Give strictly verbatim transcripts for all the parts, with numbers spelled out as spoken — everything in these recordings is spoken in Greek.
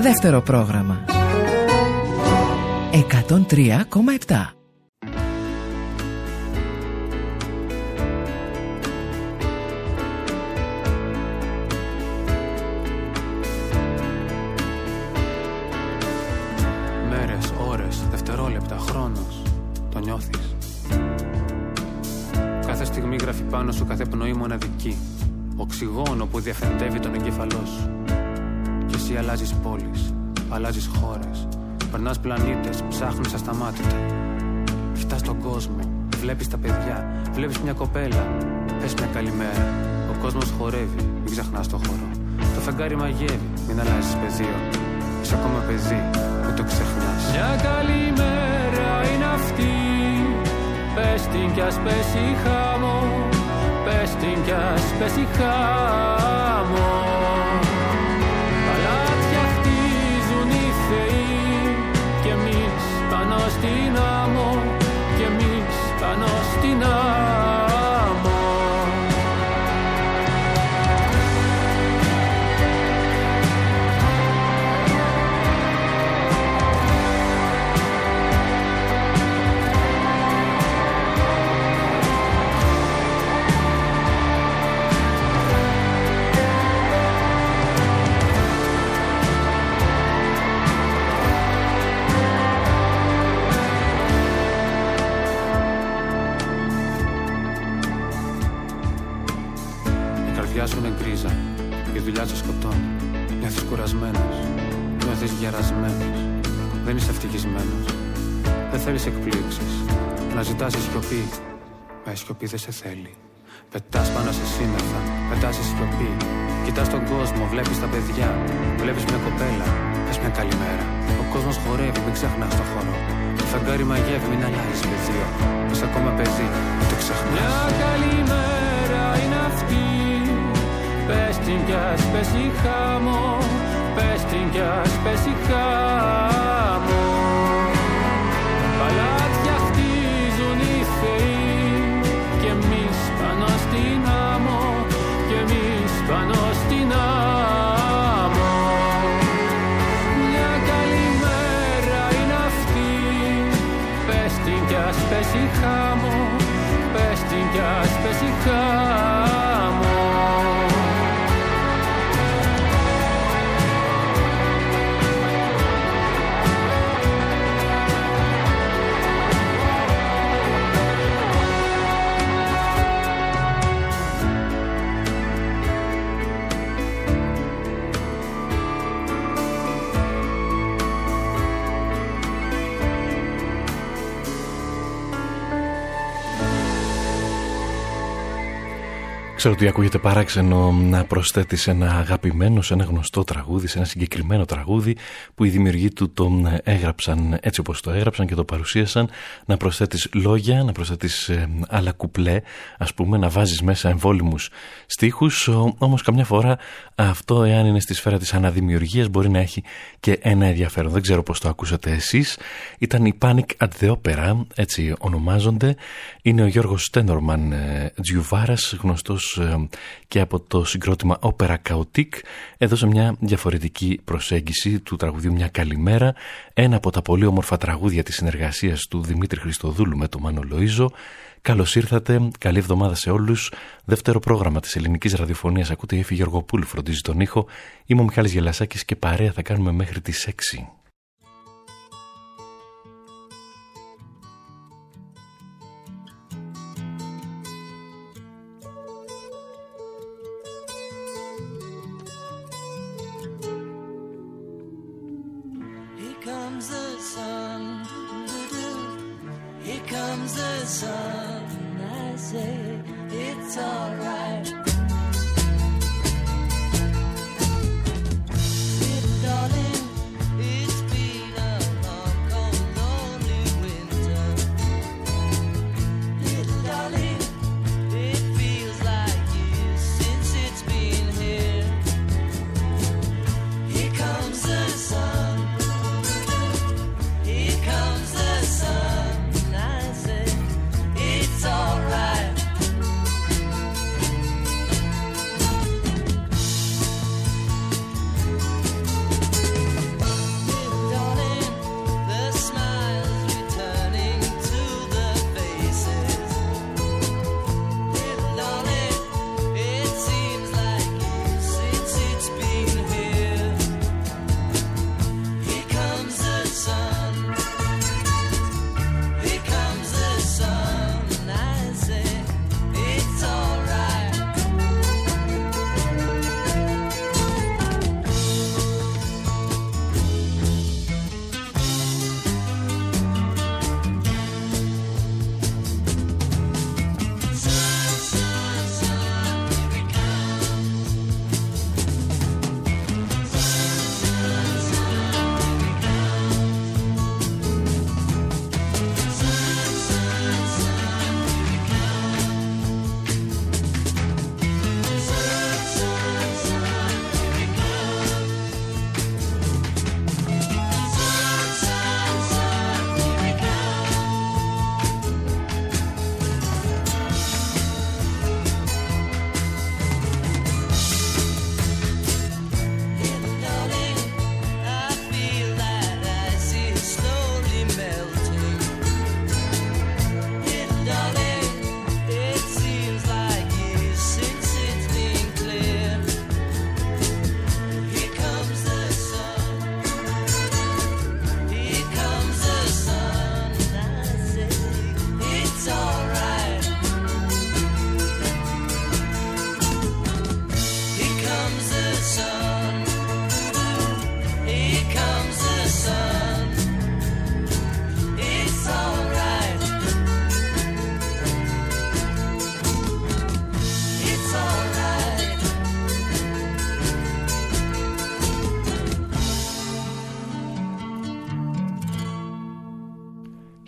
Δεύτερο πρόγραμμα εκατόν τρία κόμμα επτά. Μέρες, ώρες, δευτερόλεπτα, χρόνος. Το νιώθεις? Κάθε στιγμή γράφει πάνω σου κάθε πνοή μοναδική. Οξυγόνο που διαφεντεύει τον εγκέφαλό σου. Κι εσύ αλλάζεις πόλεις, αλλάζεις χώρες. Περνάς πλανήτες, ψάχνεις ασταμάτητα. Κοιτάς τον κόσμο, βλέπεις τα παιδιά. Βλέπεις μια κοπέλα, πες μια καλημέρα. Ο κόσμος χορεύει, μην ξεχνάς το χορό. Το φεγγάρι μαγεύει, μην αλλάζεις πεδίο. Είσαι ακόμα παιδί, μην το ξεχνάς. Μια καλημέρα είναι αυτή. Πες την κι ας πέσει χαμό. Πες την κι ας πέσει χαμό. Παλάτια χτίζουν οι θεοί. Κι εμείς πάνω στην άμμο. Κι εμείς πάνω στην άμμο. Σου είναι γκρίζα, η δουλειά σου σκοτώνει. Νιώθεις κουρασμένος, νιώθεις γερασμένος. Δεν είσαι ευτυχισμένος, δεν θέλεις εκπλήξεις. Να ζητάς η σιωπή, μα η σιωπή δεν σε θέλει. Πετάς πάνω σε σύννεφα, πετάς η σιωπή. Κοιτάς τον κόσμο, βλέπεις τα παιδιά. Βλέπεις μια κοπέλα, πες μια καλημέρα. Ο κόσμος χορεύει, μην ξεχνάς το χορό. Το φεγγάρι μαγεύει, μην αλλάζεις πεδίο. Είσαι ακόμα παιδί, μην το ξεχνάς. Μια καλημέρα είναι αυτή. Πες την κι ας πέσει χαμό. Πες την κι ας πέσει χαμό. Παλάτια χτίζουν οι θεοί. Κι εμείς πάνω στην άμμο. Κι εμείς πάνω στην άμμο. Μια καλημέρα είναι αυτή. Πες την κι ας πέσει χαμό. Πες την κι ας πέσει χαμό. Ξέρω ότι ακούγεται παράξενο να προσθέτεις ένα αγαπημένο σε ένα γνωστό τραγούδι, σε ένα συγκεκριμένο τραγούδι που οι δημιουργοί του το έγραψαν έτσι όπως το έγραψαν και το παρουσίασαν, να προσθέτεις λόγια, να προσθέτεις ε, άλλα κουπλέ, ας πούμε, να βάζεις μέσα εμβόλυμους στίχους. Όμως καμιά φορά αυτό, εάν είναι στη σφαίρα της αναδημιουργίας, μπορεί να έχει και ένα ενδιαφέρον. Δεν ξέρω πώς το ακούσατε εσείς. Ήταν η Panic at the Opera, έτσι ονομάζονται. Είναι ο Γιώργος Στένορμαν ε, Τζιουβάρας, γνωστός και από το συγκρότημα Opera Chaotique. Έδωσε μια διαφορετική προσέγγιση του τραγουδιού «Μια καλημέρα», ένα από τα πολύ όμορφα τραγούδια της συνεργασίας του Δημήτρη Χριστοδούλου με τον Μάνο Λοΐζο. Καλώς ήρθατε, καλή εβδομάδα σε όλους. Δεύτερο πρόγραμμα της ελληνικής ραδιοφωνίας. Ακούτε η Εφη Γεωργοπούλου φροντίζει τον ήχο. Είμαι ο Μιχάλης Γελασάκης και παρέα θα κάνουμε μέχρι τις έξι. Comes the sun, I say it's alright. Little darling, it's been a long, cold, lonely winter. Little darling, it feels like years since it's been here. Here comes the sun. Here comes the sun. It's alright.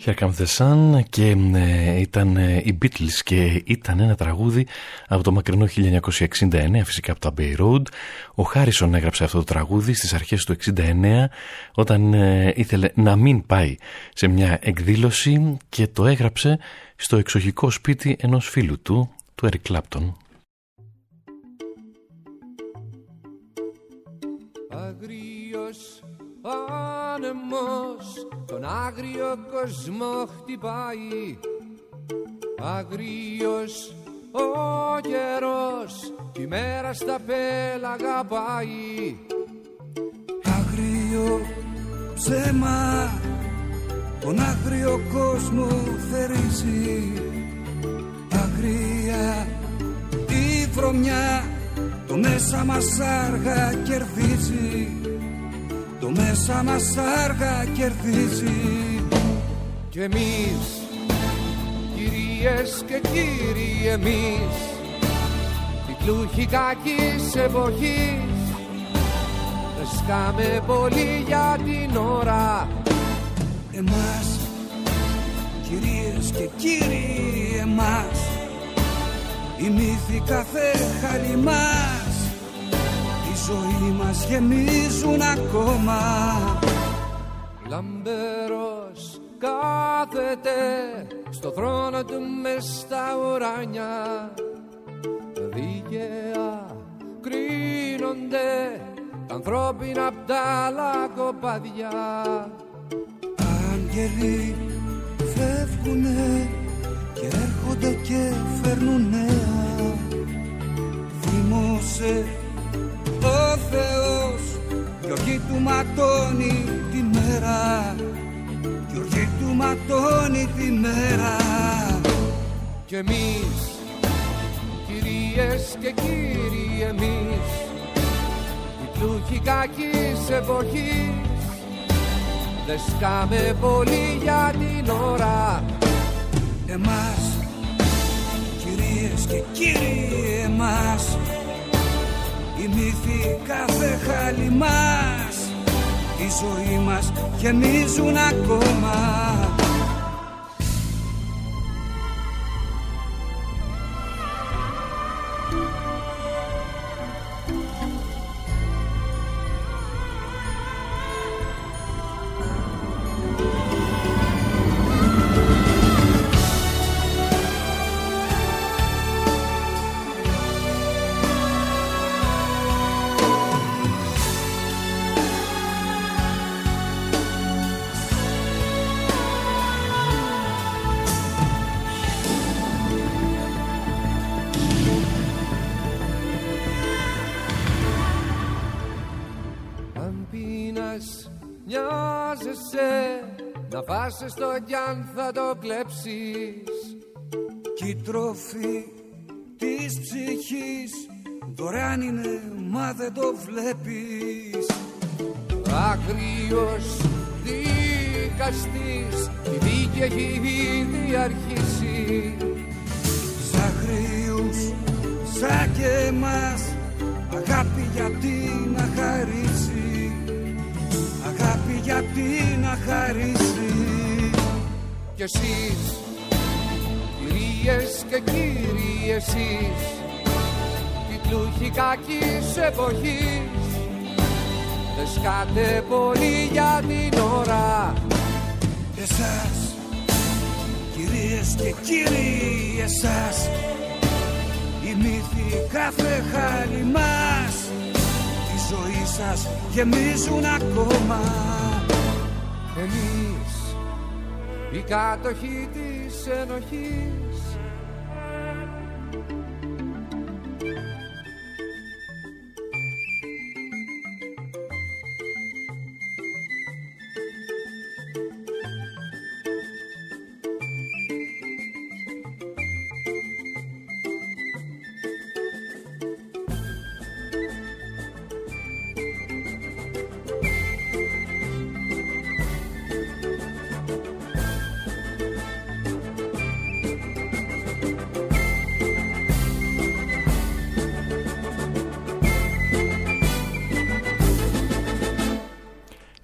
Here Comes the Sun και ε, ήταν ε, οι Beatles και ήταν ένα τραγούδι από το μακρινό χίλια εννιακόσια εξήντα εννέα, φυσικά από το Abbey Road. Ο Χάρισον έγραψε αυτό το τραγούδι στις αρχές του εξήντα εννέα όταν ε, ήθελε να μην πάει σε μια εκδήλωση και το έγραψε στο εξοχικό σπίτι ενός φίλου του, του Eric Clapton. Αγρίος άνεμος τον άγριο κόσμο χτυπάει, αγρίος ο καιρός τη μέρα στα πέλαγα πάει. Αγρίο ψέμα τον άγριο κόσμο θερίζει, αγρία η βρωμιά το μέσα μας άργα κερδίζει, το μέσα μας άργα κερδίζει. Κι εμείς, κυρίες και κύριοι εμείς, τιτλούχοι κακής εποχής, δεν σκάμε πολύ για την ώρα. Εμάς, κυρίες και κύριοι εμάς, η μύθη κάθε χαλί μας, η ζωή μας γεμίζουν ακόμα. Λαμπερός κάθεται στο θρόνο του μες στα ουράνια, δίκαια κρίνονται τα ανθρώπινα απ' τα λακοπάδια. Άγγελοι φεύγουνε και έρχονται και φέρνουν νέα. Θυμώσαι ο Θεός Γιώργη του ματώνει τη μέρα, Γιώργη του ματώνει τη μέρα. Κι εμείς, κυρίες και κύριοι εμείς, οι πλούχοι κακής εποχής, δεν σκάμε πολύ για την ώρα. Εμάς, κυρίες και κύριοι εμάς, η μύθη κάθε χάλι μας, η ζωή μας γεμίζουν ακόμα. Να φάσαι στο κι αν θα το κλέψεις. Κι η τροφή της ψυχής δωρεάν είναι, μα δεν το βλέπεις. Άγριος δικαστής, η δίκη έχει ήδη αρχίσει. Σ' αγρίους, σαν και εμάς, αγάπη γιατί να χαρίσει, αγάπη γιατί να χαρίσει. Κι εσείς, κυρίες και κύριοι εσείς, τιτλούχοι κακής εποχής, δεν σκάτε πολύ για την ώρα. Εσάς, κυρίες και κύριοι εσάς, η μύθη κάθε χάλι μας, τη ζωή σας γεμίζουν ακόμα. Εμείς, οι κάτοχοι της ενοχής,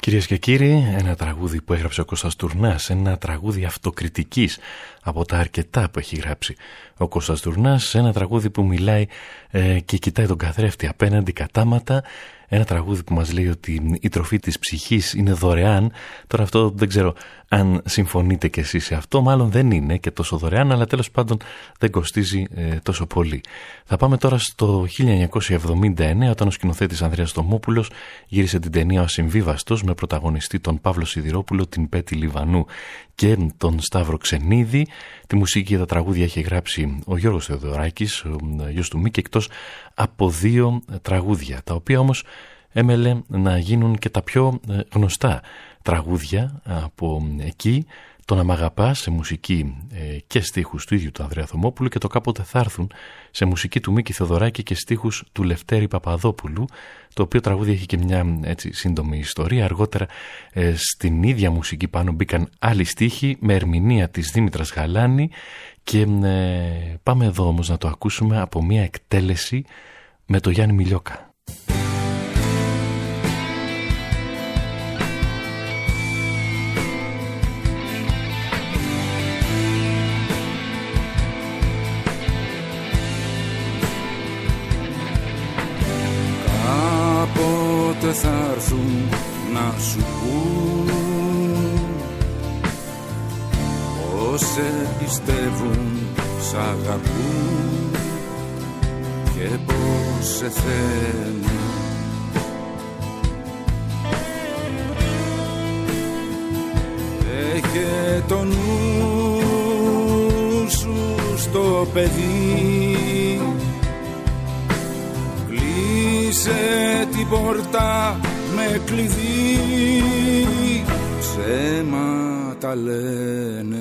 Κυρίες και κύριοι, ένα τραγούδι που έγραψε ο Κώστας Τουρνάς, ένα τραγούδι αυτοκριτικής από τα αρκετά που έχει γράψει ο Κώστας Τουρνάς, ένα τραγούδι που μιλάει ε, και κοιτάει τον καθρέφτη απέναντι κατάματα, ένα τραγούδι που μας λέει ότι η τροφή της ψυχής είναι δωρεάν. Τώρα αυτό δεν ξέρω αν συμφωνείτε κι εσείς σε αυτό, μάλλον δεν είναι και τόσο δωρεάν, αλλά τέλος πάντων δεν κοστίζει ε, τόσο πολύ. Θα πάμε τώρα στο χίλια εννιακόσια εβδομήντα εννέα, όταν ο σκηνοθέτης Ανδρέας Τομόπουλος γύρισε την ταινία «Ο Ασυμβίβαστος» με πρωταγωνιστή τον Παύλο Σιδηρόπουλο, την Πέτη Λιβανού και τον Σταύρο Ξενίδη. Τη μουσική και τα τραγούδια έχει γράψει ο Γιώργος Θεοδωράκης, ο γιος του Μίκη, εκτός από δύο τραγούδια, τα οποία όμως έμελε να γίνουν και τα πιο γνωστά τραγούδια από εκεί. Το «Να μ' αγαπάς» σε μουσική ε, και στίχους του ίδιου του Ανδρέα Θωμόπουλου και το «Κάποτε θα έρθουν» σε μουσική του Μίκη Θεοδωράκη και στίχους του Λευτέρη Παπαδόπουλου, το οποίο τραγούδι έχει και μια έτσι σύντομη ιστορία. Αργότερα ε, στην ίδια μουσική πάνω μπήκαν άλλοι στίχοι με ερμηνεία της Δήμητρας Γαλάνη και ε, πάμε εδώ όμως να το ακούσουμε από μια εκτέλεση με το Γιάννη Μιλιόκα. Κάποτε θα έρθουν να σου πούν πως σε πιστεύουν, σ' αγαπούν και πως σε θέλουν. Έχε το νου σου στο παιδί, κλείσε την πόρτα με κλειδί, ψέματα λένε.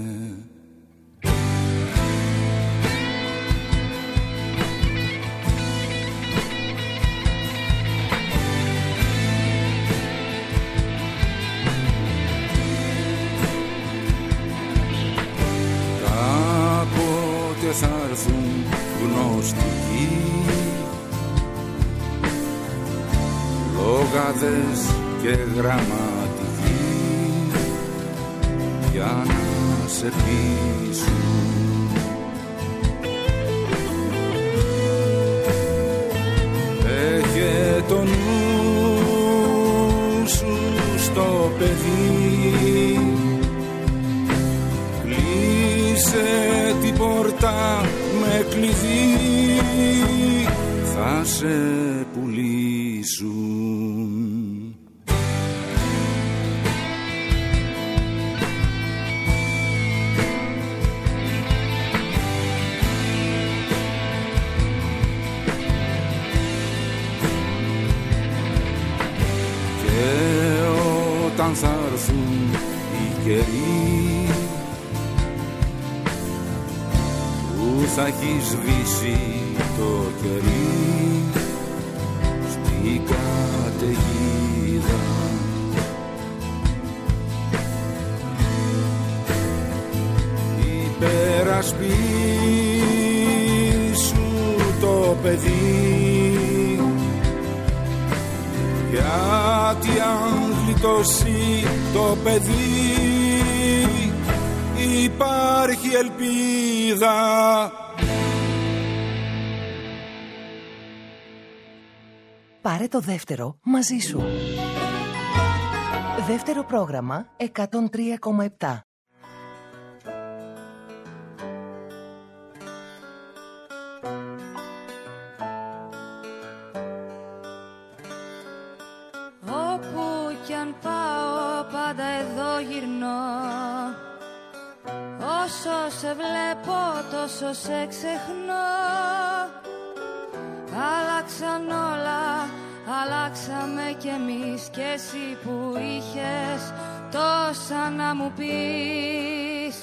Κάποτε θα έρθουν γνωστικοί, λόγαδες και γραμματικοί, για να σε πείσουν. Έχε το νου σου στο παιδί, κλείσε την πόρτα με κλειδί, θα σε πουλήσουν. Όταν θα έρθουν οι καιροί που θα έχει σβήσει το κερί στην καταιγίδα, υπερασπίσου το παιδί, γιατί αν γλιτώσει το παιδί υπάρχει ελπίδα. Πάρε το δεύτερο μαζί σου. Δεύτερο πρόγραμμα εκατόν τρία κόμμα επτά. Όπου κι αν πάω πάντα εδώ γυρνώ, όσο σε βλέπω τόσο σε ξεχνώ. Άλλαξαν όλα, αλλάξαμε κι εμείς, κι εσύ που είχες τόσα να μου πεις.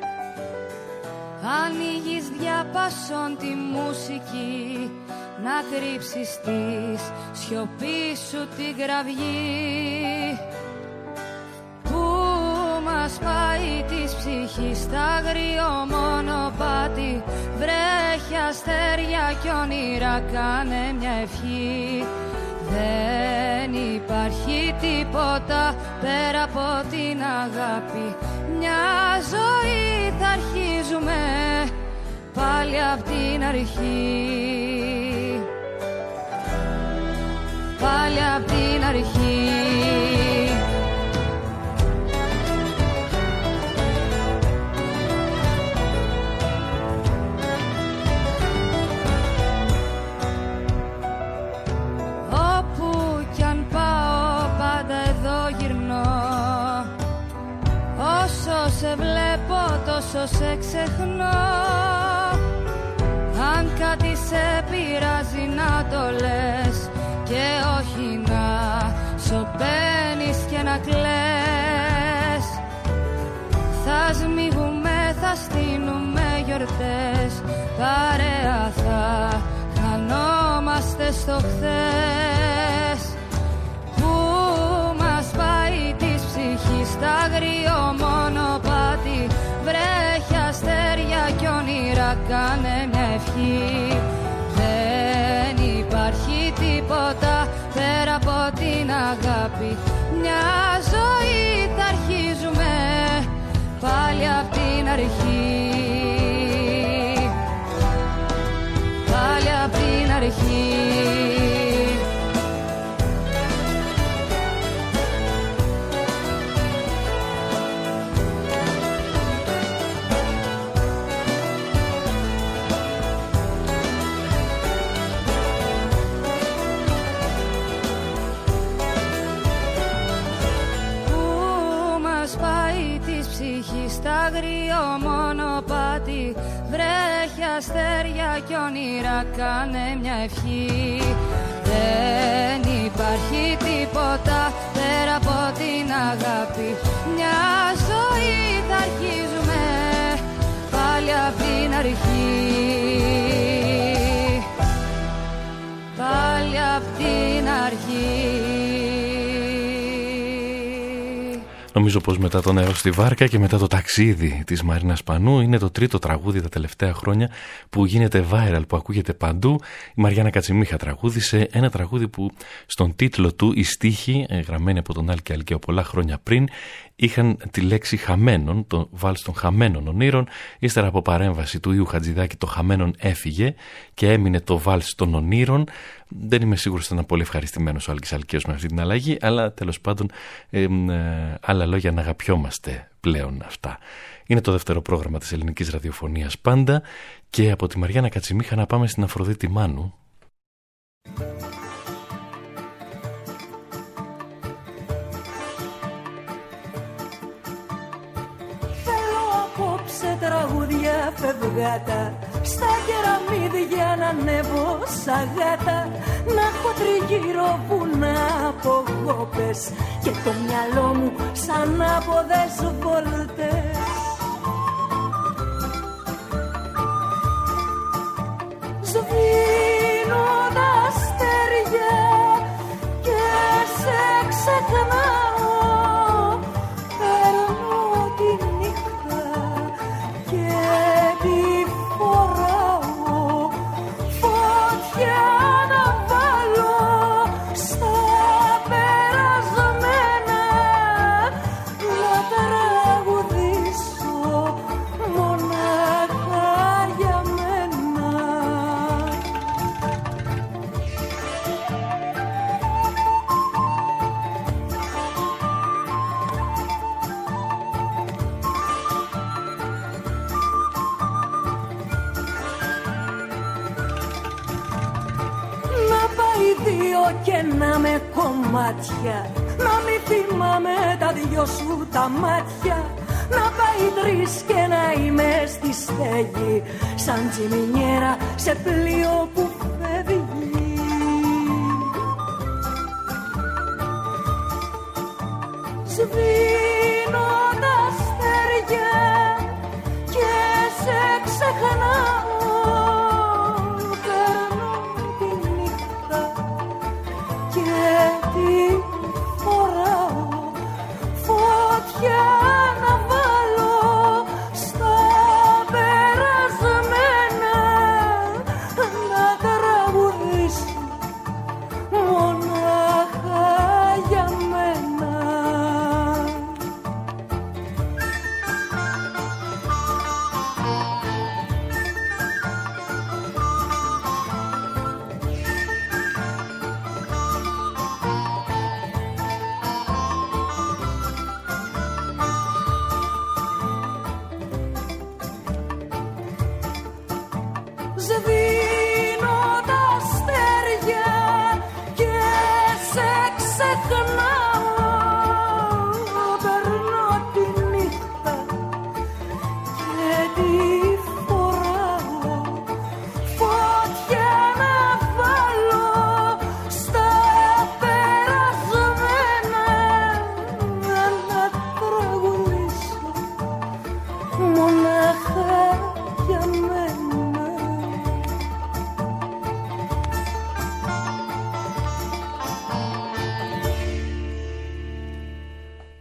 Ανοίγεις διαπασόν τη μουσική, να κρύψεις τη σιωπή σου την κραυγή, που μας πάει της ψυχής στα αγριό μονοπάτι. Βρέχει αστέρια κι όνειρα, κάνε μια ευχή. Δεν Δεν υπάρχει τίποτα πέρα από την αγάπη. Μια ζωή θα αρχίζουμε πάλι απ' την αρχή. Πάλι απ' την αρχή. Όπου κι αν πάω πάντα εδώ γυρνώ. Όσο σε βλέπω τόσο σε ξεχνώ. Αν κάτι σε πειράζει να το λες και όχι να σωπαίνεις και να κλαις. Θα σμίγουμε, θα στείνουμε γιορτές, παρέα θα χανόμαστε στο χθες. Πού μας πάει της ψυχής στα αγριό μονοπάτι. Βρέχει αστέρια κι όνειρα, κάνε μια ευχή. Δεν υπάρχει τίποτα πέρα από την αγάπη. Μια ζωή θα αρχίζουμε πάλι απ' την αρχή. Πάλι απ' την αρχή. Στα αγριό μονοπάτι. Βρέχει αστέρια κι όνειρα, κάνε μια ευχή. Δεν υπάρχει τίποτα πέρα από την αγάπη. Μια ζωή θα αρχίζουμε πάλι απ' την αρχή. Πάλι απ' την αρχή. Νομίζω πως μετά το νερό στη βάρκα και μετά το ταξίδι της Μαρίνας Πανού είναι το τρίτο τραγούδι τα τελευταία χρόνια που γίνεται viral, που ακούγεται παντού. Η Μαριάννα Κατσιμίχα τραγούδισε ένα τραγούδι που στον τίτλο του οι στίχοι, γραμμένοι από τον Άλκη Αλκαίο πολλά χρόνια πριν, είχαν τη λέξη χαμένων, το βάλς των χαμένων ονείρων. Ύστερα από παρέμβαση του Ιου Χατζηδάκη το χαμένων έφυγε και έμεινε το βάλς των ονείρων. Δεν είμαι σίγουρος ότι ήταν πολύ ευχαριστημένος ο Άλκης Αλκαίος με αυτή την αλλαγή, αλλά τέλος πάντων ε, ε, άλλα λόγια να αγαπιόμαστε πλέον αυτά. Είναι το δεύτερο πρόγραμμα της ελληνικής ραδιοφωνίας πάντα και από τη Μαριάννα Κατσιμίχα να πάμε στην Αφροδίτη Μάνου. Τραγούδια φευγάτα στα κεραμίδια να ανέβω σαν γάτα. Να έχω τριγύρω βουνά από γόπες και το μυαλό μου σαν άποδες βόλτες. Σβήνω τα αστέρια και σε ξεχνάω. Παίρνω τη νύχτα και τη φοράω. Φωτιά να βάλω στα περασμένα, να τραγουδήσω μονάχα για μένα. Να πάει δύο και να με κομμάτια, να μην θυμάμαι τα δυο σου τα μάτια. Να πάει τρεις και να είμαι στη στέγη, σαν τσιμινιέρα σε πλοίο που φεύγει. Σβήνω τα αστέρια και σε ξεχνάω. Παίρνω τη νύχτα και τη φοράω. Φωτιά να βάλω στα περασμένα, να τραγουδήσω μονάχα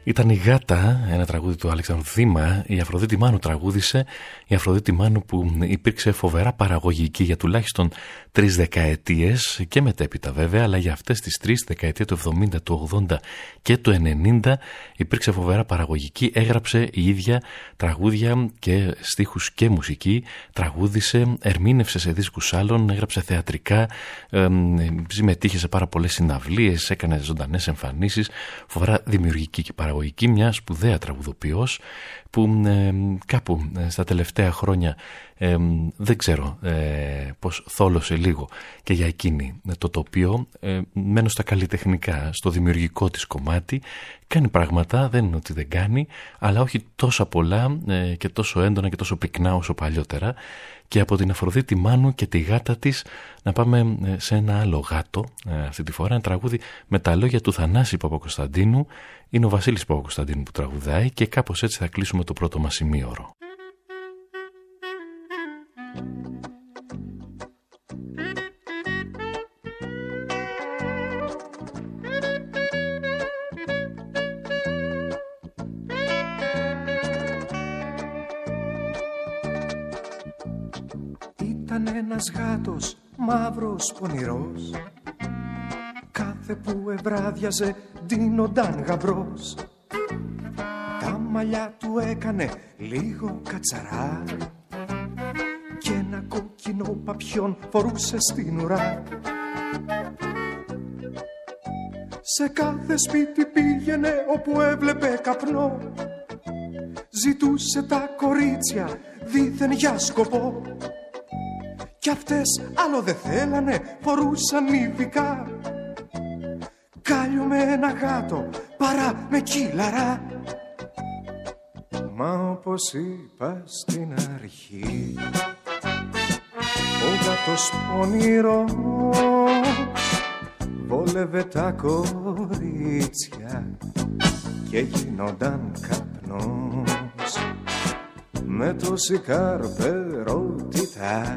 Ήταν η Γάτα, ένα τραγούδι του Αλέξανδρου Δήμα. Η Αφροδίτη Μάνου τραγούδισε. Η Αφροδίτη Μάνου που υπήρξε φοβερά παραγωγική για τουλάχιστον τρεις δεκαετίες και μετέπειτα βέβαια, αλλά για αυτές τις τρεις, δεκαετία του εβδομήντα, του ογδόντα και του ενενήντα, υπήρξε φοβερά παραγωγική. Έγραψε η ίδια τραγούδια και στίχους και μουσική. Τραγούδισε, ερμήνευσε σε δίσκους άλλων, έγραψε θεατρικά, ε, συμμετείχε σε πάρα πολλές συναυλίες, έκανε ζωντανές εμφανίσεις. Φοβερά δημιουργική και παραγωγική. Μια σπουδαία τραγουδοποιός που ε, κάπου ε, στα τελευταία χρόνια ε, δεν ξέρω ε, πως θόλωσε λίγο και για εκείνη το τοπίο. ε, μένω στα καλλιτεχνικά, στο δημιουργικό της κομμάτι. Κάνει πράγματα, δεν είναι ότι δεν κάνει, αλλά όχι τόσα πολλά ε, και τόσο έντονα και τόσο πυκνά όσο παλιότερα. Και από την Αφροδίτη Μάνου και τη γάτα της να πάμε σε ένα άλλο γάτο, αυτή τη φορά ένα τραγούδι με τα λόγια του Θανάση Παπακοσταντίνου. Είναι ο Βασίλης Παπακοσταντίνου που τραγουδάει και κάπως έτσι θα κλείσουμε το πρώτο μας ημίωρο. Ήταν ένας γάτος μαύρος πονηρός, κάθε που ευράδιαζε ντύνονταν γαμπρός. Τα μαλλιά του έκανε λίγο κατσαρά και ένα κόκκινο παπιόν φορούσε στην ουρά. Σε κάθε σπίτι πήγαινε όπου έβλεπε καπνό, ζητούσε τα κορίτσια δήθεν για σκοπό. Κι αυτές άλλο δεν θέλανε, φορούσαν νηφικά, κάλιο με ένα γάτο παρά με κύλαρα. Μα όπως είπα στην αρχή, ο γάτος πονηρός βόλευε τα κορίτσια και γίνονταν καπνός με τόση καρπερότητα.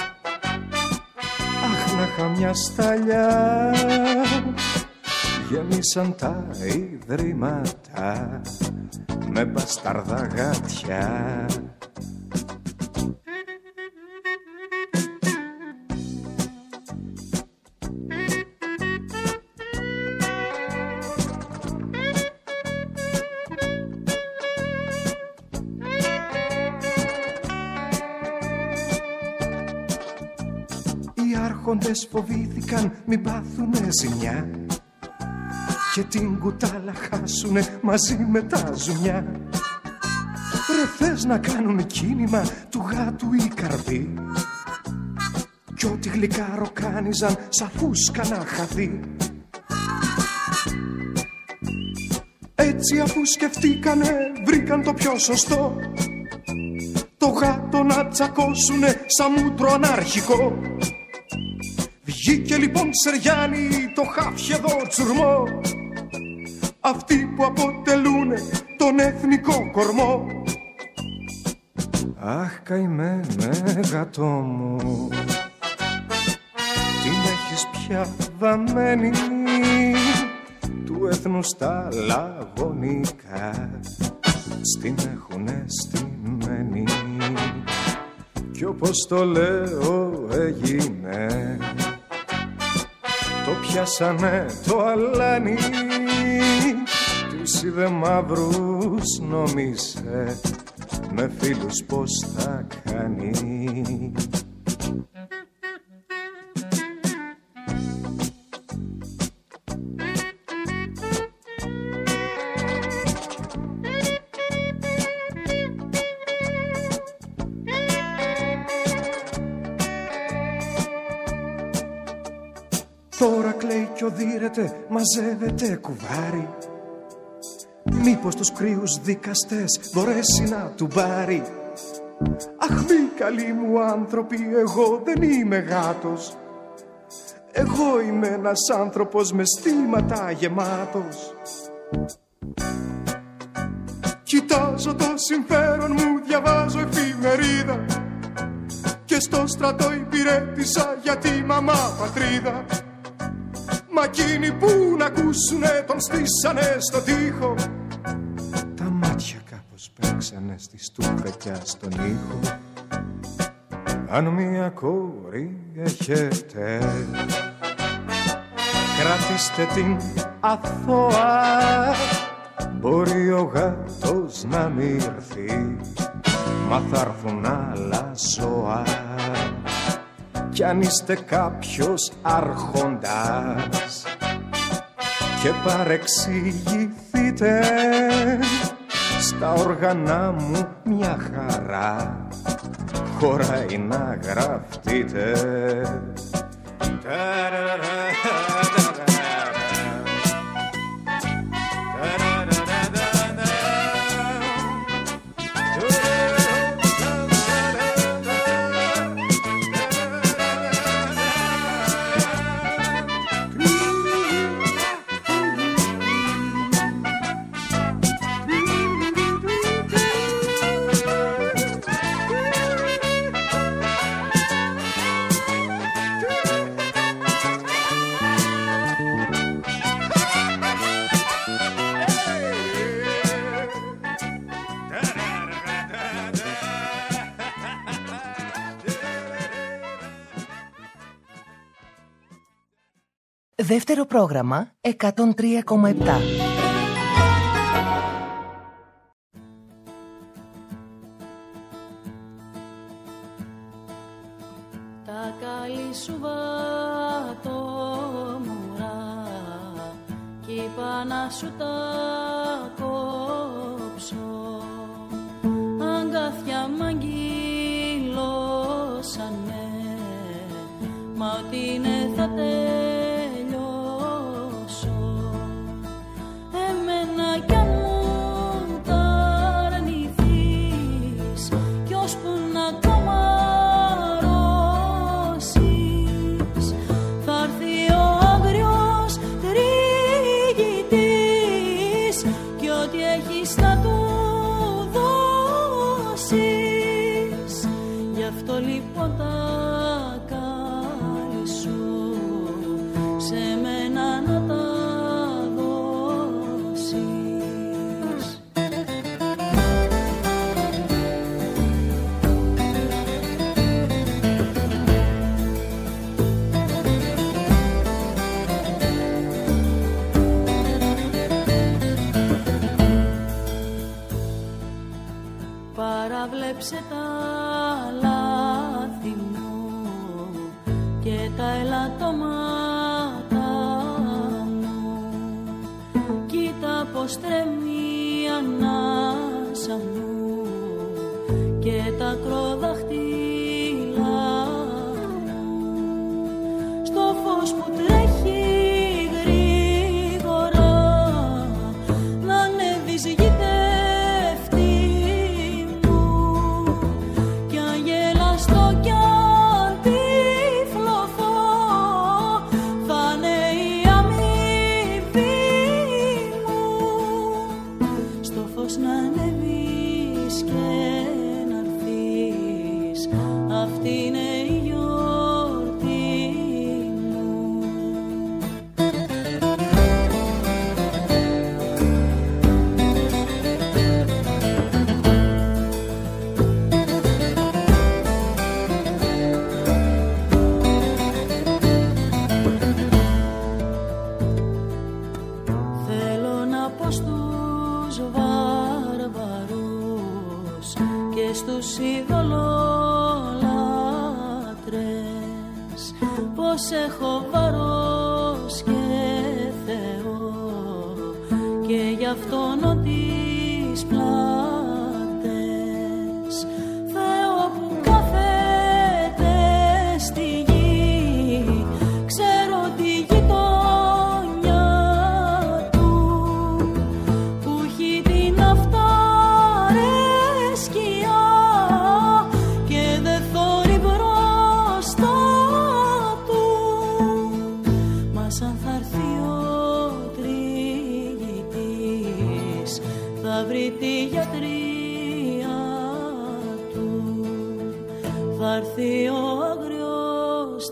Αχ, να είχα μια σταλιά, γέμισαν τα ιδρύματα με μπασταρδά γάτια. άρχοντες φοβήθηκαν μην πάθουνε ζημιά και την κουτάλα χάσουνε μαζί με τα ζουμιά. Ρε θες να κάνουν κίνημα του γάτου η καρδί κι ό,τι γλυκά ροκάνιζαν σαν φούσκα να χαθεί. Έτσι αφού σκεφτήκανε βρήκαν το πιο σωστό, το γάτο να τσακώσουνε σαν μούτρο ανάρχικο. Βγήκε λοιπόν Σεριάννη το χάφιεδο τσουρμό, αυτοί που αποτελούνε τον εθνικό κορμό. Αχ καημένε γατό μου, την έχεις πια βαμμένη του έθνους τα λαγωνικά, στην έχουνε στημένη κι όπως το λέω έγινε. Το πιάσανε το αλάνι, τους είδε μαύρους νόμισε με φίλους πως θα κάνει. Τώρα κλαίει κι οδύρεται, μαζεύεται κουβάρι, μήπως τους κρύους δικαστές μπορέσει να του πάρει. Αχ μη καλοί μου άνθρωποι, εγώ δεν είμαι γάτος, εγώ είμαι ένας άνθρωπος με στήματα γεμάτος. Κοιτάζω το συμφέρον μου, διαβάζω εφημερίδα και στο στρατό υπηρέτησα για τη μαμά πατρίδα. Μα εκείνοι που να ακούσουνε τον στήσανε στο τοίχο τους παίξανε στη στουφεκιά στον ήχο. Αν μια κόρη έχετε, κρατήστε την αθώα. Μπορεί ο γάτος να μη έρθει, μα θα έρθουν άλλα ζώα. Κι αν είστε κάποιος άρχοντας και παρεξηγηθείτε, στα όργανα μου μια χαρά χωράει να γραφτείτε. Δεύτερο πρόγραμμα εκατόν τρία κόμμα επτά. Τα καλή σου βατόμουρα κι είπα να σου τα κόψω. Αγκάθια μ' αγγυλώσανε, μα ότι είναι θα τελειώσω. Εμένα κι αν μου τα αρνηθείς κι ώσπου να καμαρώσεις, θα έρθει ο άγριος τριγητής κι ό,τι έχεις θα του δώσεις. Γι' αυτό λοιπόν τα καλή σου σε μένα να τα δώσεις. Παραβλέψε τα λάθη μου και τα ελαττώματα μου. Κοίτα πως τρέμει η ανάσα μου και τα ακροδάχτυλα μου. Στο φως που τρέχει γρήγορα να ανέβεις γητεύτη μου, κι αν γελαστώ κι αν τυφλωθώ θα είναι η αμοιβή μου. Στο φως να ανέβεις και να έρθεις, αυτή είναι η γιορτή μου. Θέλω να πω στους βάρβαρους και στους ειδωλολάτρες πως έχω βαρός και Θεό και γι' αυτόν τις πλάτες. Θεό που κάθεται στη γη, ξέρω τη γειτονιά του που έχει την αυταρέσκεια και δεν θωρεί μπροστά του. Μα σαν θα έρθει ο τριγητής θα βρει τη γιατρία του. Θα έρθει ο άγριος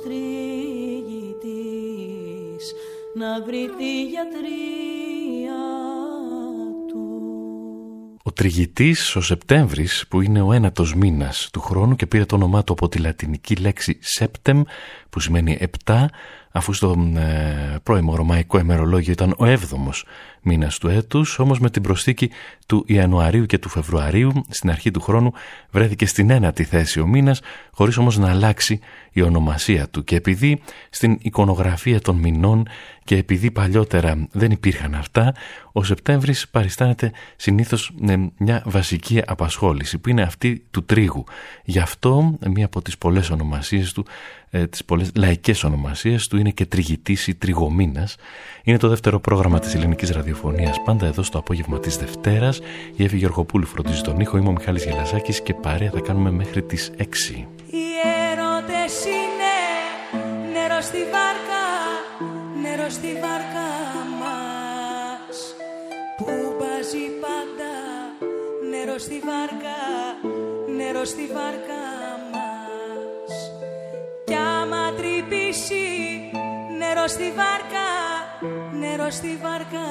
τριγητής να βρει τη γιατρία του. Ο τριγητής, ο Σεπτέμβρης, που είναι ο ένατος μήνας του χρόνου και πήρε το όνομά του από τη λατινική λέξη septem, που σημαίνει επτά, αφού στο ε, πρώιμο ρωμαϊκό ημερολόγιο ήταν ο έβδομος μήνας του έτους, όμως με την προσθήκη του Ιανουαρίου και του Φεβρουαρίου στην αρχή του χρόνου βρέθηκε στην ένατη θέση ο μήνας, χωρίς όμως να αλλάξει η ονομασία του. Και επειδή στην εικονογραφία των μηνών και επειδή παλιότερα δεν υπήρχαν αυτά, ο Σεπτέμβρης παριστάνεται συνήθως μια βασική απασχόληση, που είναι αυτή του τρίγου. Γι' αυτό μία από τις πολλές ονομασίες του, τις πολλές λαϊκές ονομασίες του, είναι και τριγητής ή τριγομήνας. Είναι το δεύτερο πρόγραμμα της ελληνικής ραδιοφωνίας, πάντα εδώ στο απόγευμα της Δευτέρας. Η Εύη Γεωργοπούλου φροντίζει τον ήχο, είμαι ο Μιχάλης Γελασάκης και παρέα θα κάνουμε μέχρι τις έξι. Οι έρωτες είναι νερό στη βάρκα, νερό στη βάρκα μας, που μπάζει πάντα. Νερό στη βάρκα, νερό στη βάρκα μας. Κι άμα τρυπήσει νερό στη βάρκα, νερό στη βάρκα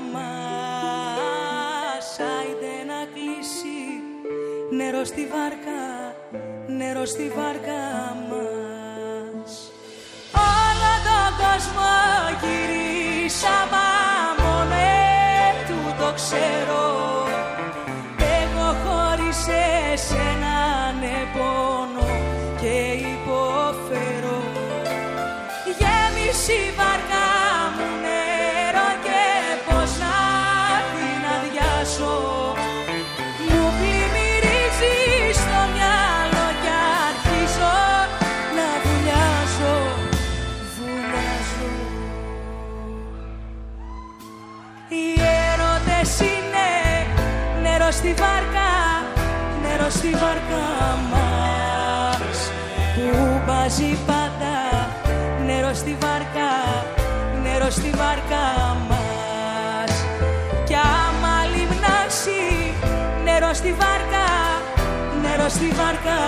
μας, άιντε να κλείσει νερό στη βάρκα, νερό στη βάρκα μας. Όλο τον κόσμο γυρίσαμε, μόνο του το ξέρω. Εγώ χωρίς εσένα ναι πόνο και υποφέρω. Γέμισε η βάρκα μου νερό και πως να την αδειάσω. Μου πλημμυρίζει στο μυαλό κι αρχίζω να βουλιάζω, βουλιάζω. Οι έρωτες είναι νερό στη βάρκα, νερό στη βάρκα μας, που μπάζει πάντα. Νερό στη βάρκα, νερό στη βάρκα μας. Κι άμα λιμνάσει νερό στη βάρκα, νερό στη βάρκα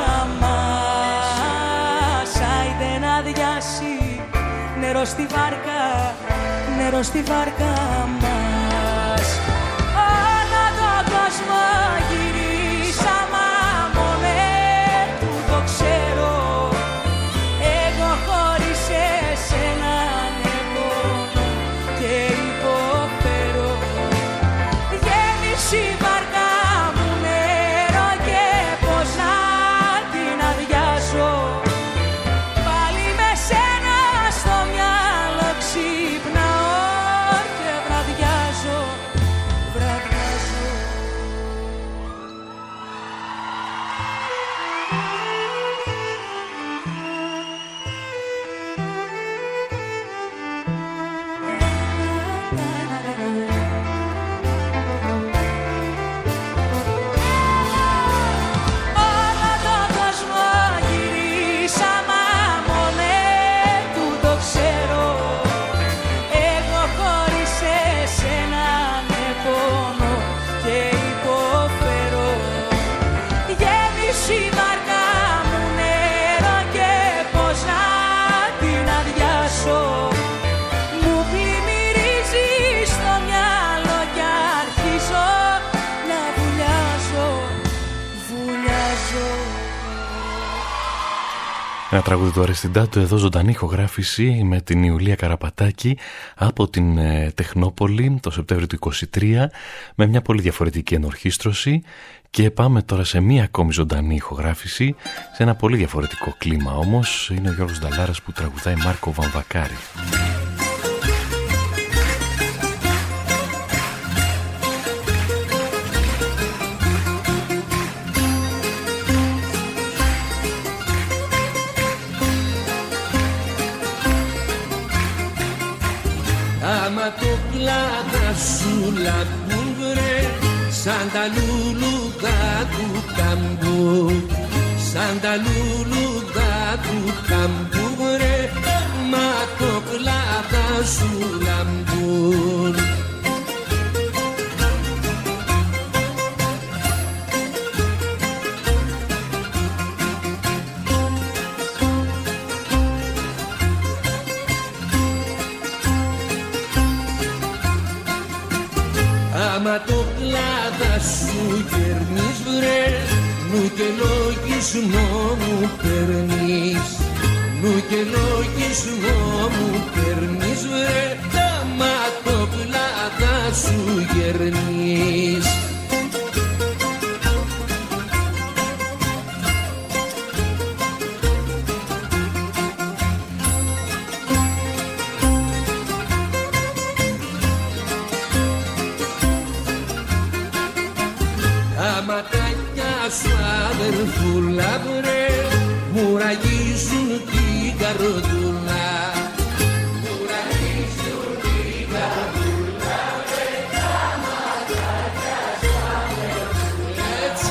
μας, άιντε να αδειάσει νερό στη βάρκα, νερό στη βάρκα μας. Όλο τον κόσμο γυρίσαμε, μόνο του το ξέρω. Εγώ χωρίς εσένα ναι πόνο και υποφέρω. Γέμισε η βάρκα μου νερό και πως να την αδειάσω. Πάλι με σένα στο μυαλό ξυπνάω και βραδιάζω, βραδιάζω. Όλο τον κόσμο γυρίσαμε, μόνο του το ξέρω. Εγώ χωρίς εσένα ναι πόνο και υποφέρω. Γέμισε η βάρκα μου νερό και πως να την αδειάσω. Μου πλημμυρίζει στο μυαλό κι αρχίζω να βουλιάζω, βουλιάζω. Ένα τραγούδι του Αριστιντάτου, εδώ ζωντανή ηχογράφηση με την Ιουλία Καραπατάκη από την ε, Τεχνόπολη το Σεπτέμβριο του είκοσι τρία, με μια πολύ διαφορετική ενορχήστρωση. Και πάμε τώρα σε μία ακόμη ζωντανή ηχογράφηση, σε ένα πολύ διαφορετικό κλίμα όμως. Είναι ο Γιώργος Νταλάρας που τραγουδάει Μάρκο Βαμβακάρη. Άμα το πλάτα σου λαμπούβρε, σαν τα λουλουδά του καμπού, σαν τα λουλουδά του καμπούβρε, μα το πλάτα σου λαμπούν. Άμα το κλάδα σου γερνείς βρε, νου και λογισμό μου παίρνεις, νου και λογισμό μου παίρνεις βρε, άμα το κλάδα σου γερνείς. Σου αδερφούλα βρε, μου ραγίζουν την καρδούλα, μου ραγίζουν την καρδούλα βρε, τα ματάκια σου αδερφούλα. Έτσι.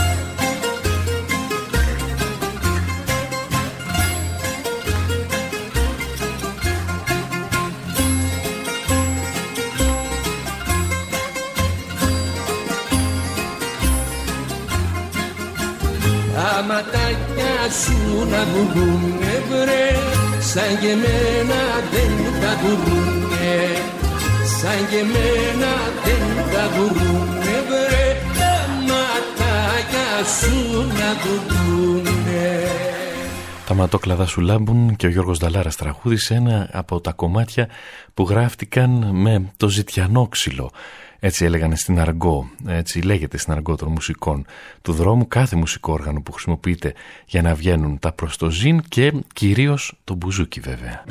Τα ματάκια σου να βουρούνε βρε, σαν και εμένα δεν τα βουρούνε, σαν και εμένα δεν τα βουρούνε βρε, τα ματάκια σου να βουρούνε. Τα ματόκλαδα σου λάμπουν και ο Γιώργος Νταλάρας τραγούδισε ένα από τα κομμάτια που γράφτηκαν με το ζητιανόξυλο. Έτσι έλεγαν στην αργό, έτσι λέγεται στην αργό των μουσικών του δρόμου, κάθε μουσικό όργανο που χρησιμοποιείται για να βγαίνουν τα προς το ζήν και κυρίως το μπουζούκι βέβαια.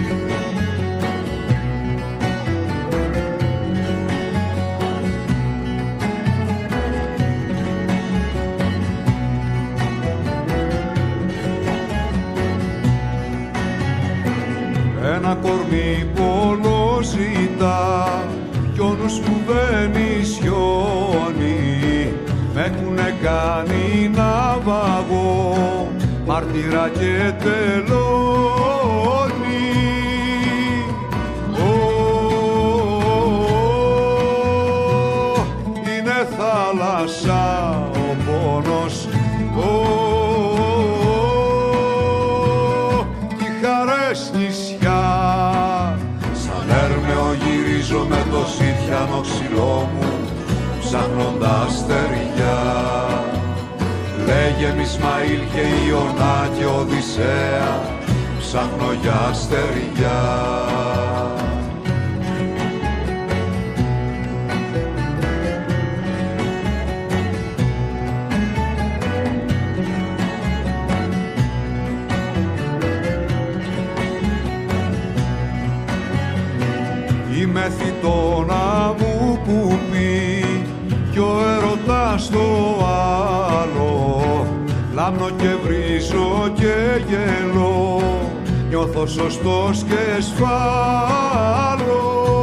Ένα κορμί πολλό ζητά κι ο νους μου δεν ισιώνει, μ' έχουνε κάνει ναυαγό, μάρτυρα και τελώνει. Ω, είναι θάλασσα ο πόνος, ω, κι οι χαρές νησιά. Σαν έρμεο γυρίζω με το ζήτιανο ξυλό μου, ψάχνοντας στεριά. Λέγε μ' Ισμαήλ και Ιωνά και Οδυσσέα, ψάχνω για στεριά. Είμαι θητώνα μου που πει κι ο έρωτας το άλλο, λάμνω και βρίζω και γελώ, νιώθω σωστός και σφάλω.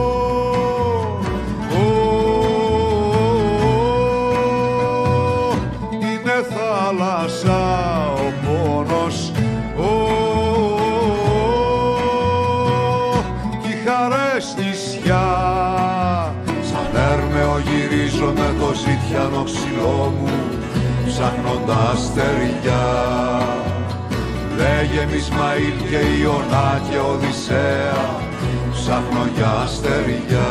Είναι θάλασσα ο πόνος, κι οι χαρές νησιά. Σαν έρμεο γυρίζω με το ζήτιανο ξυλό μου, ψάχνοντας στεριά. Λέγε μ' Ισμαήλ και Ιωνά και Οδυσσέα, ψάχνω για στεριά.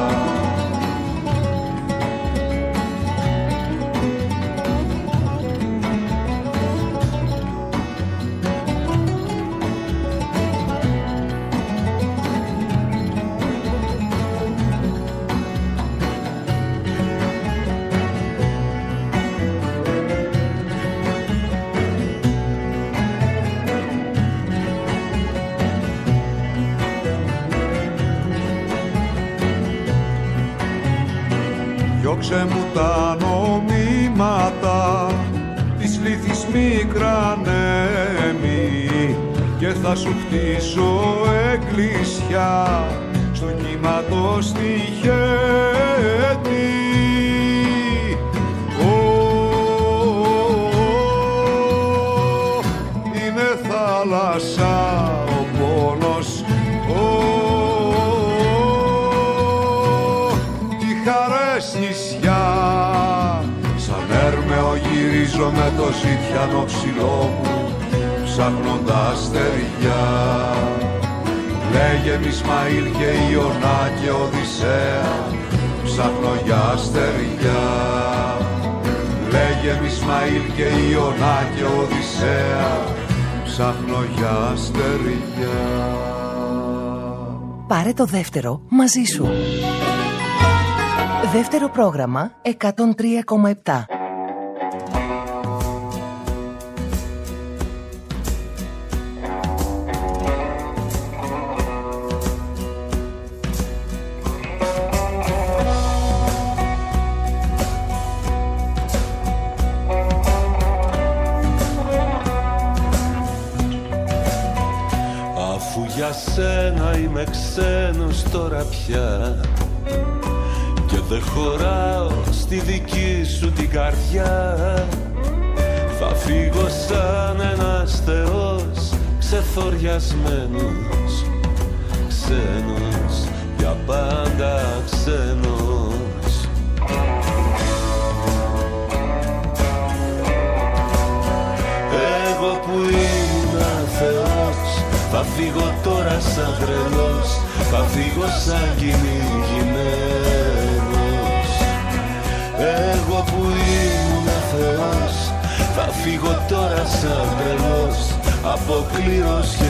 Διώξε μου τα νομίματα της λύθης μικρανέμη και θα σου χτίσω εκκλησιά στο κύματο στη Χέτη. Είναι θάλασσα ο πόνος, κι οι χαρές νησιά. Σαν έρμεο γυρίζω με το ζήτιανο ξυλό μου, ψάχνοντας στεριά. Λέγε μ' Ισμαήλ και Ιωνά και Οδυσσέα, ψάχνω για αστεριά. Λέγε μ' Ισμαήλ και Ιωνά και Οδυσσέα, ψάχνω για αστεριά. Πάρε το δεύτερο μαζί σου. Δεύτερο πρόγραμμα εκατόν τρία κόμμα επτά. Για σένα είμαι ξένος τώρα πια και δεν χωράω στη δική σου την καρδιά. Θα φύγω σαν ένας θεός ξεθοριασμένος, ξένος, για πάντα ξένος. Εγώ που ήμουν θεός θα φύγω τώρα σαν τρελός, θα φύγω σαν κυνηγημένος. Εγώ που ήμουν θεός, θα φύγω τώρα σαν τρελός, αποκλήρος και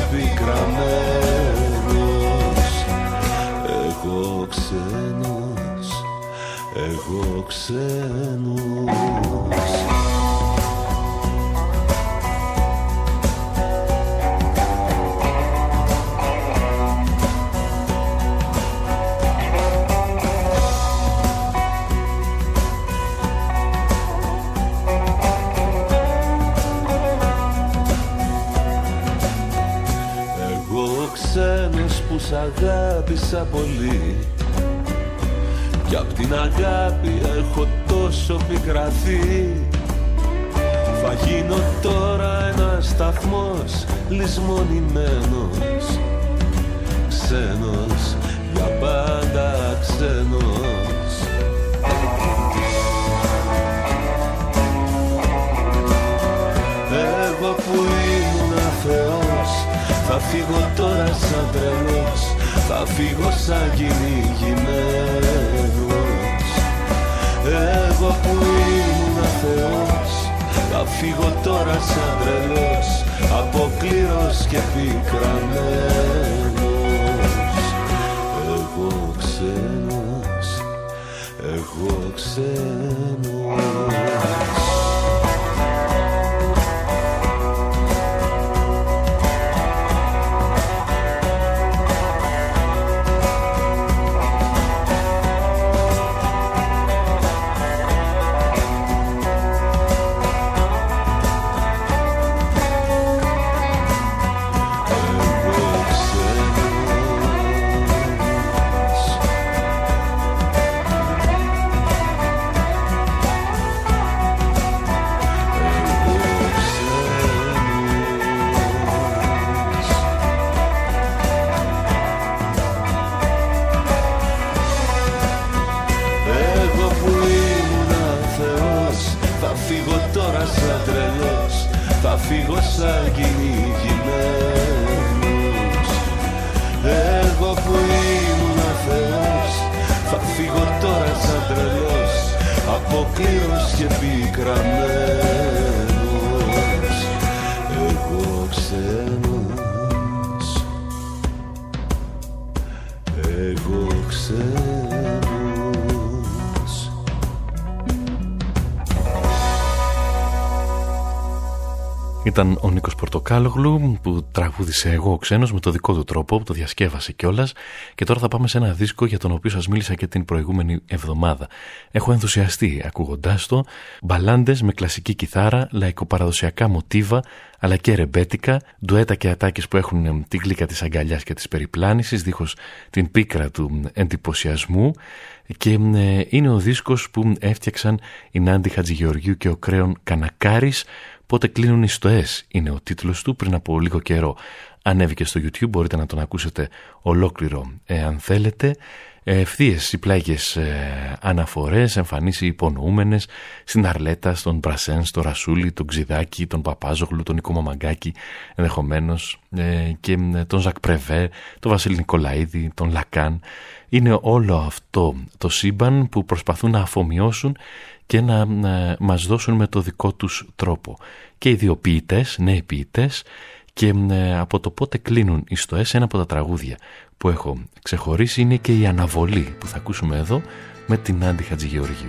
πικραμένος. Εγώ ξένος, εγώ ξένος. Που σ' αγάπησα πολύ κι απ' την αγάπη έχω τόσο πικραθεί. Θα γίνω τώρα ένας σταθμός λησμονημένος, ξένος, για πάντα ξένος. Εγώ που ήμουν θεός, θα φύγω τώρα σαν τρελός, θα φύγω σαν κυνηγημένος. Εγώ που ήμουν θεός, θα φύγω τώρα σαν τρελός, αποκλήρος και πικραμένος. Εγώ ξένος, εγώ ξένος. φύγω σαν κυνηγημένος. Εγώ που ήμουν Θεός θα φύγω τώρα σαν τρελός, αποκλείος και πικραμένος. Εγώ ξένος, εγώ ξένος. Ήταν ο Νίκος Πορτοκάλογλου που τραγούδισε «Εγώ ο ξένος» με το δικό του τρόπο, που το διασκεύασε κιόλας. Και τώρα θα πάμε σε ένα δίσκο για τον οποίο σας μίλησα και την προηγούμενη εβδομάδα. Έχω ενθουσιαστεί ακούγοντάς το. Μπαλάντες με κλασική κιθάρα, λαϊκοπαραδοσιακά μοτίβα, αλλά και ρεμπέτικα, ντουέτα και ατάκες που έχουν την γλύκα της αγκαλιάς και της περιπλάνησης, δίχως την πίκρα του εντυπωσιασμού. Και είναι ο δίσκος που έφτιαξαν η Νάντι Χατζηγεωργίου και ο Κρέον Κανακάρης. «Πότε κλείνουν οι στοές» είναι ο τίτλος του, πριν από λίγο καιρό ανέβηκε στο YouTube, μπορείτε να τον ακούσετε ολόκληρο εάν θέλετε. ευθείες οι πλάγιες ε, αναφορές, εμφανίσεις υπονοούμενες στην Αρλέτα, στον Μπρασέν, στο Ρασούλη, τον Ξιδάκη, τον Παπάζογλου, τον Νικό Μαμαγκάκη ενδεχομένως ε, και ε, τον Ζακ Πρεβέ, τον Βασίλη Νικολαίδη, τον Λακάν. Είναι όλο αυτό το σύμπαν που προσπαθούν να αφομοιώσουν και να, να μας δώσουν με το δικό τους τρόπο. Και οι δύο ποιητές, νέοι ποιητές, και ε, από το πότε κλείνουν οι στοές, ένα από τα τραγούδια που έχω ξεχωρίσει είναι και η Αναβολή που θα ακούσουμε εδώ με την Νάντι Χατζηγεωργίου.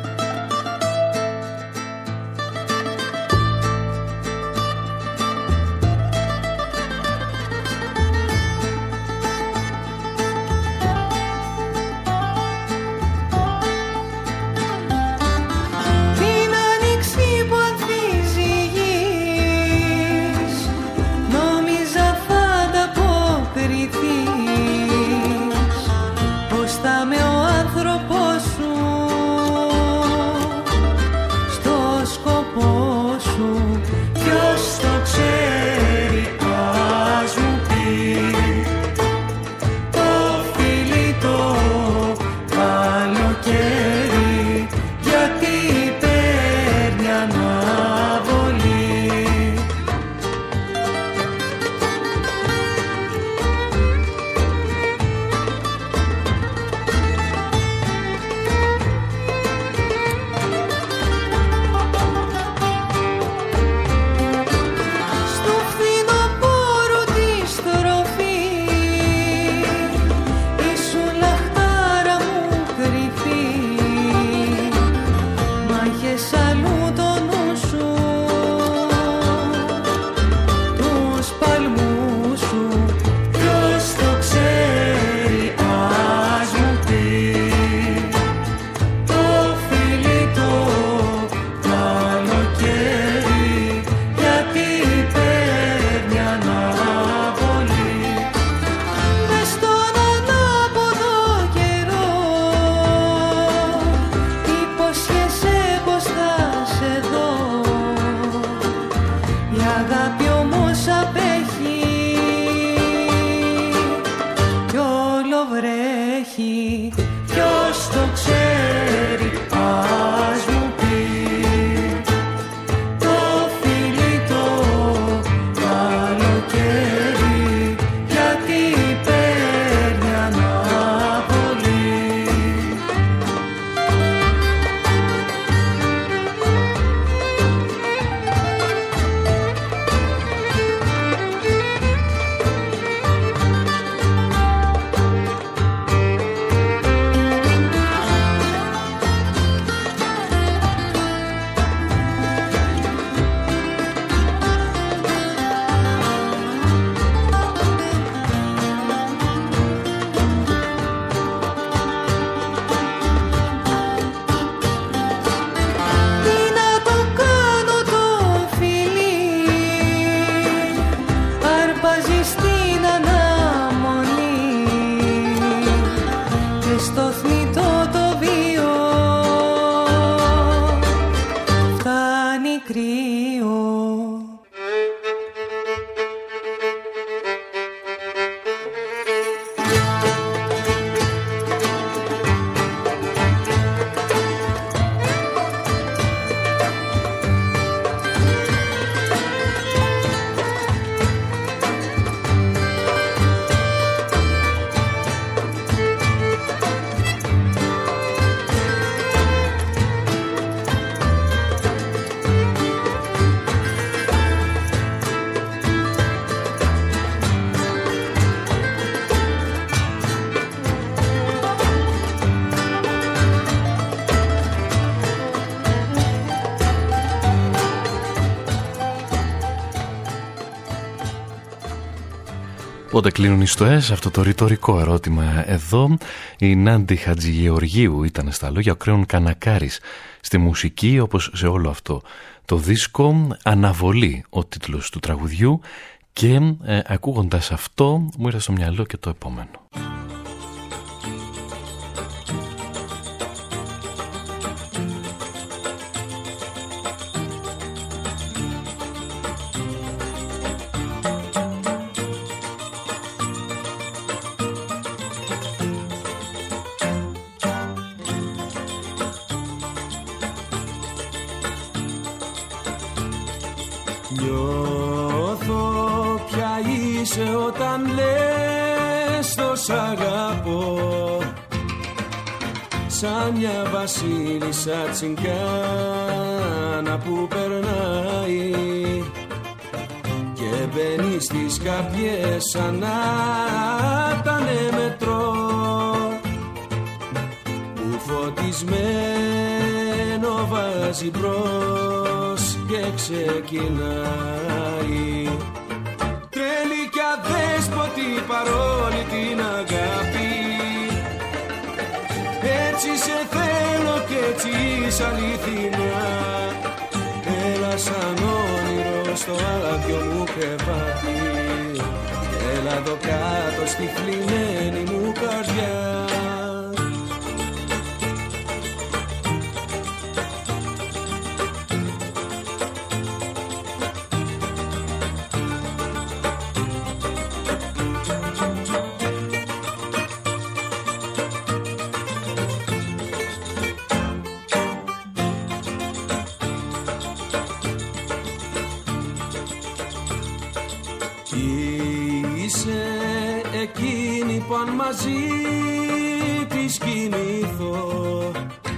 Πότε κλείνουν οι στοές, αυτό το ρητορικό ερώτημα εδώ. Η Νάντι Χατζηγεωργίου ήταν στα λόγια, ο Κρέον Κανακάρης στη μουσική, όπως σε όλο αυτό το δίσκο. Αναβολή ο τίτλος του τραγουδιού και ε, ακούγοντας αυτό μου ήρθε στο μυαλό και το επόμενο. Πρόσεξε όταν λες το σ' αγαπώ, σαν μια βασίλισσα τσιγκάνα που περνάει και μπαίνει στις καρδιές σαν να ήτανε μετρό, που φωτισμένο βάζει μπρος και ξεκινάει. Τρέλη κι αδέσποτη παρόλη την αγάπη, έτσι σε θέλω κι έτσι είσαι αληθινά. Έλα σαν όνειρο στο άδειο μου κρεβάτι, έλα εδώ κάτω στη θλιμμένη μου καρδιά. Μαζί της κινηθώ,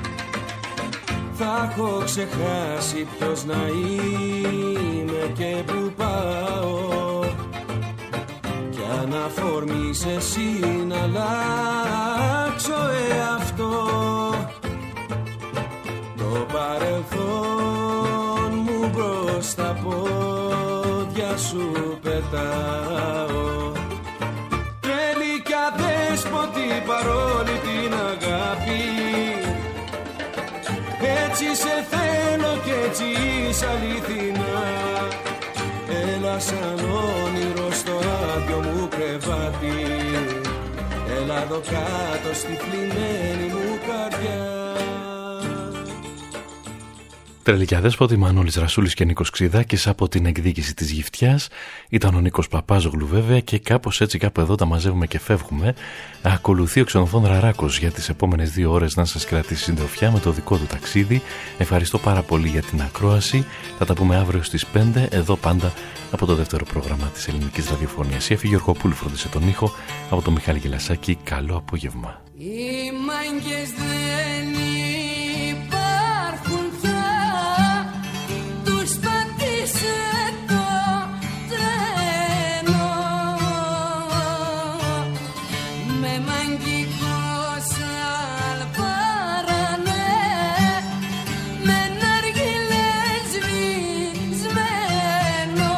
θα έχω ξεχάσει ποιος να είμαι και που πάω, κι αν αφορμείς εσύ να αλλάξω εαυτό, το παρελθόν μου μπρος στα πόδια σου πετάω. Αδέσποτη παρόλη την αγάπη, έτσι σε θέλω κι έτσι είσαι αληθινά. Έλα σαν όνειρο στο άδειο μου κρεβάτι, έλα εδώ κάτω στη θλιμμένη μου καρδιά. Τρελή και αδέσποτη, Μανώλης Ρασούλης και Νίκος Ξηδάκης από την εκδίκηση της Γυφτιάς. Ήταν ο Νίκος Παπάζογλου βέβαια, και κάπως έτσι κάπου εδώ τα μαζεύουμε και φεύγουμε. Ακολουθεί ο Ξενοφών Ραράκος για τις επόμενες δύο ώρες να σας κρατήσει συντροφιά με το δικό του ταξίδι. Ευχαριστώ πάρα πολύ για την ακρόαση. Θα τα πούμε αύριο στις πέντε, εδώ πάντα από το δεύτερο πρόγραμμα της ελληνικής ραδιοφωνίας. Η Εφη Γεωργοπούλου φρόντισε τον ήχο, από τον Μιχάλη Γελασάκη. Καλό απόγευμα. Οι μάγκες δεν υπάρχουν πια, τους πατήσε το τρένο με μαγκικό σαλπάρανε, με ναργιλέ σβησμένο.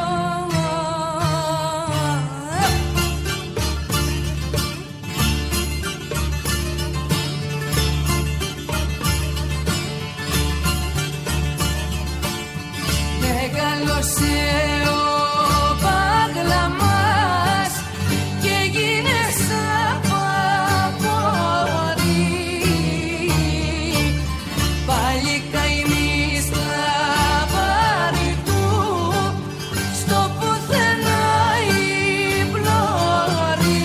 Μεγάλωσε ο παγλαμάς και γίνε σαν παπόρι, πάλι καημί στα βάρη του, στο πουθενά η πλώρη.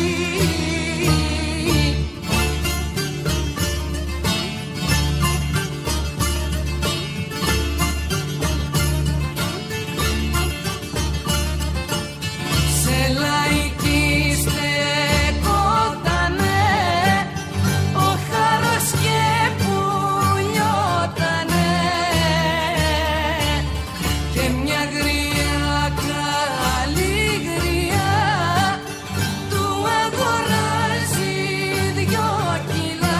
Σε λαϊκή στεκότανε ο χάρος και πουλιότανε, και μια γριά καλή γριά του αγοράζει δυο κιλά.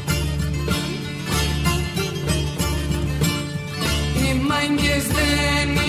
Οι μάγκες δεν